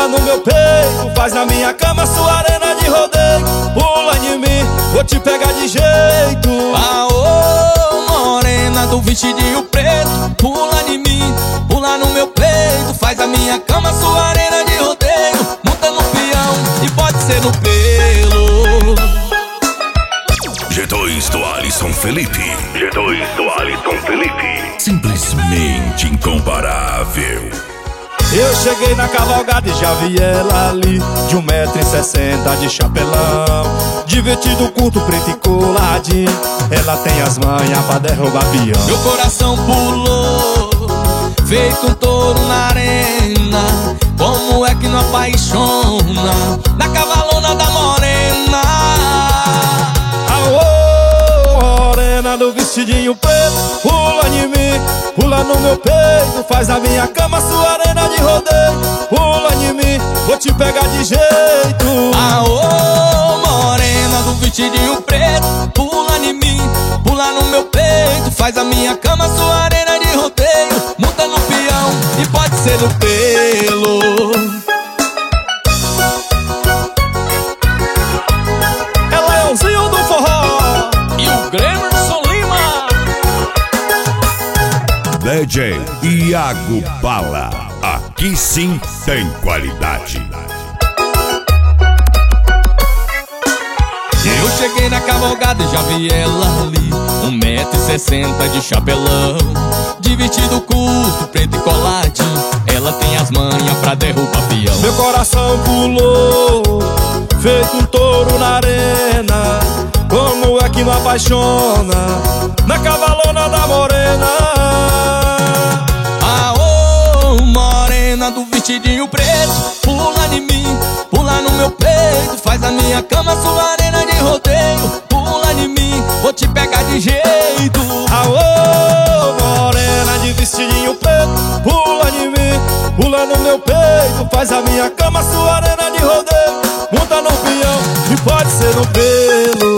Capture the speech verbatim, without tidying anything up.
pula no meu peito, faz na minha cama sua arena de rodeio. Pula em mim, vou te pegar de jeito. Aô, morena do vestidinho preto, pula em mim, pula no meu peito, faz a minha cama sua arena de rodeio. Monta no peão e pode ser no pelo. G dois do Alisson Felipe. G dois do Alisson Felipe. Simplesmente incomparável. Eu cheguei na cavalgada e já vi ela ali, de um metro e sessenta de chapelão, de vestido curto, preto e coladinho. Ela tem as manhas pra derrubar peão. Meu coração pulou, feito um touro na arena. Como é que não apaixona na cavalona da morena? Aô, morena do vestidinho preto, pula em mim, pula no meu peito, faz na minha cama sua arena de rodeio. Pula em mim, vou te pegar de jeito. Aô, morena do vestidinho preto, pula em mim, pula no meu peito, faz a minha cama sua arena de rodeio. Monta no peão e pode ser no pelo. É Leãozinho do forró E o Gremerson Lima. D J Iago Bala. Aqui sim tem qualidade. Eu cheguei na cavalgada e já vi ela ali, um metro e sessenta de chapelão, de vestido curto, preto e coladinho. Ela tem as manhas pra derrubar peão. Meu coração pulou, feito um touro na arena. Como é que não apaixona na cavalona da morena? Aô, morena do vestidinho preto, pula em mim, pula no meu peito, faz a minha cama sua arena de rodeio. Pula em mim, vou te pegar de jeito. Aô, morena de vestidinho preto, pula em mim, pula no meu peito, faz a minha cama sua arena de rodeio. Monta no peão e pode ser no pelo.